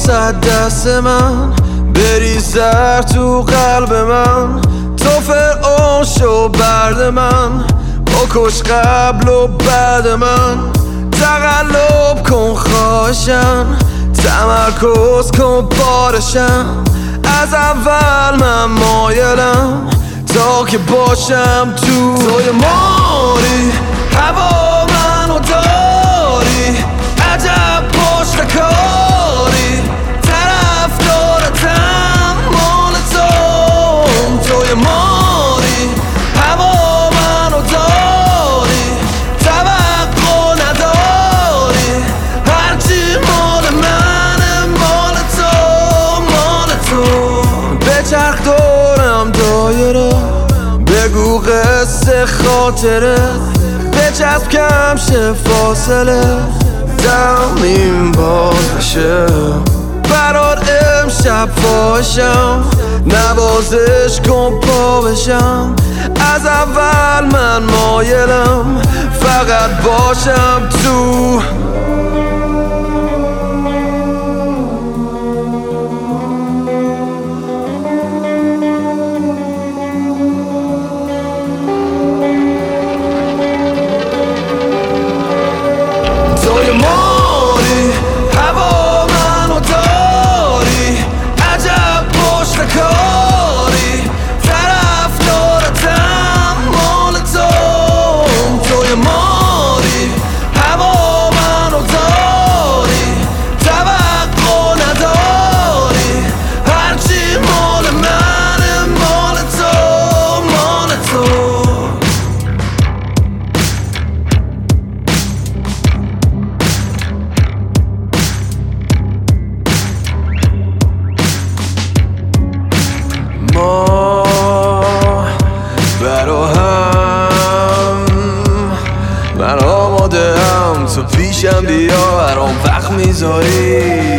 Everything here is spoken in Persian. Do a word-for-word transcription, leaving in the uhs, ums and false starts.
واسه دست من بریزر تو قلب من، تو فرعون شو برد من، بکش قبل و بعد من، تقلب کن خواهشم، تمرکز کن بارشم، از اول من مایلم تا که باشم تو. توی ماری هوا منو داری، عجب پشت کاری، طرف دارتم مال توم. توی ماری هوا منو داری، توقع نداری، هرچی مال منه مال تو مال تو. بچرخ دورم دایره، بگو قصه خاطره، بچسب کم شه فاصله، دمیم باز بشه برات امشب فاشم، نوازش کن پا بشم، از اول من مایلم فقط باشم تو. توی ماری هوا منو داری، عجب پشت کاری، طرف دارتم مال توم. توی ماری هوا منو داری، توقع نداری، هرچی مال منه مال تو مال تو. ما برا هم من آماده هم، تو پیشم بیا برام وقت میذاری،